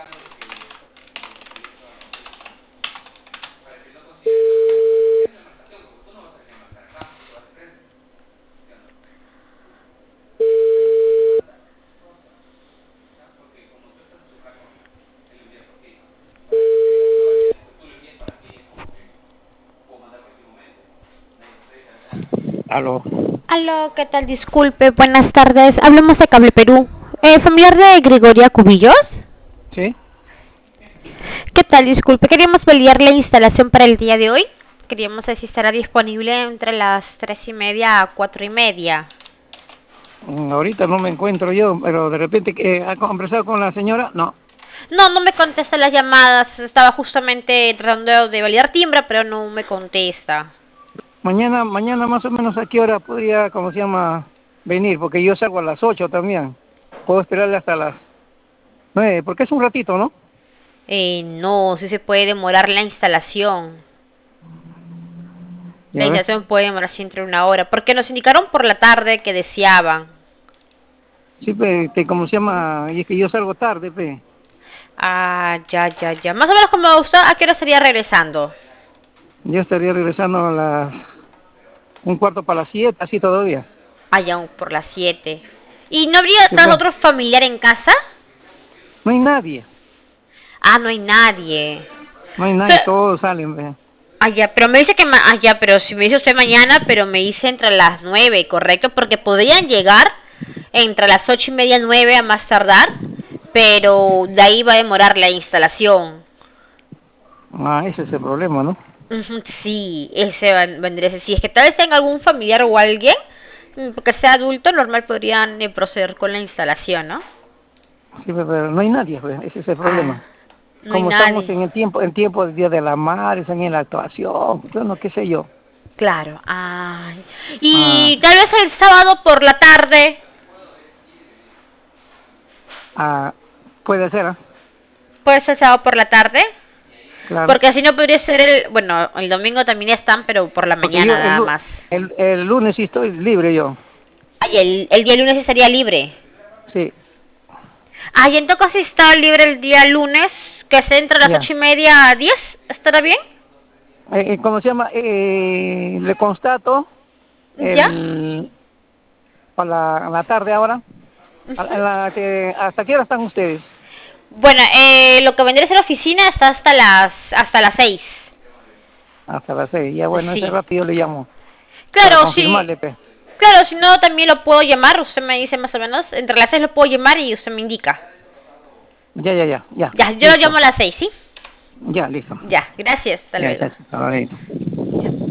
Aló. Aló, ¿qué tal? Disculpe, buenas tardes. Hablamos de Cable Perú. ¿Familiar de Gregoria Cubillos? ¿Sí? ¿Qué tal? Disculpe, queríamos validar la instalación para el día de hoy. Queríamos saber si estará disponible entre las 3:30 a 4:30. Ahorita no me encuentro yo, pero de repente ¿ha conversado con la señora? No. No, no me contesta las llamadas. Estaba justamente tratando de validar timbre, pero no me contesta. Mañana más o menos a qué hora podría, ¿cómo se llama? Venir, porque yo salgo a las 8 también. Puedo esperarle hasta las 9, porque es un ratito, ¿no? No, si se puede demorar la instalación. La Ya ves. instalación puede demorarse entre 1 hora, porque nos indicaron por la tarde que deseaban. Sí, ¿cómo se llama? Y es que yo salgo tarde, pe. Ah, ya, ya, ya. Más o menos como usted, ¿a qué hora estaría regresando? Yo estaría regresando a las un cuarto para las 7, así todavía. Ah, ya, por las 7. ¿Y no habría Sí, tal pe. otro familiar en casa? No hay nadie, Ah, no hay nadie. no hay nadie, Pero, todos salen, pe. ah, ya, pero me dice que... Ah, ya, pero si me dice usted mañana, pero me dice entre las 9, ¿correcto? Porque podrían llegar entre las 8:30 y 9 a más tardar, pero de ahí va a demorar la instalación. Ah, ese es el problema, ¿no? Ujú, sí, ese vendría a ser. Si es que tal vez tenga algún familiar o alguien, porque sea adulto, normal podrían proceder con la instalación, ¿no? Sí, pero no hay nadie, pues, ese es el Ah, problema. no hay Como estamos nadie. en el tiempo del Día de la Madre, están en la actuación, bueno, qué sé yo. Claro. Ay. Ah, Y tal vez el sábado por la tarde. ah, puede ser, ¿ah? Puede ser el sábado por la tarde. Claro. Porque así no podría ser el... Bueno, el domingo también están, pero por la Porque mañana yo nada más. el lunes sí estoy libre yo. Ay, el día lunes estaría libre. Sí, Ay, en todo caso está libre el día lunes, que se entre a las ya. 8:30 a 10. ¿Estará bien? ¿Cómo se llama? Le constato ¿Ya? el, a la tarde ahora. ¿Hasta qué hora están ustedes? Bueno, lo que vendría a ser la oficina está hasta las 6. Hasta las 6. Ya bueno, ese Sí. rato yo le llamo para Claro, sí. confirmarle, pe. Claro, si no, también lo puedo llamar. Usted me dice más o menos. Entre las 6 lo puedo llamar y usted me indica. Ya. Ya, yo lo llamo Listo. a las 6, ¿sí? Ya, listo. Ya, gracias. Hasta Ya, luego. ya, ahora. Ya.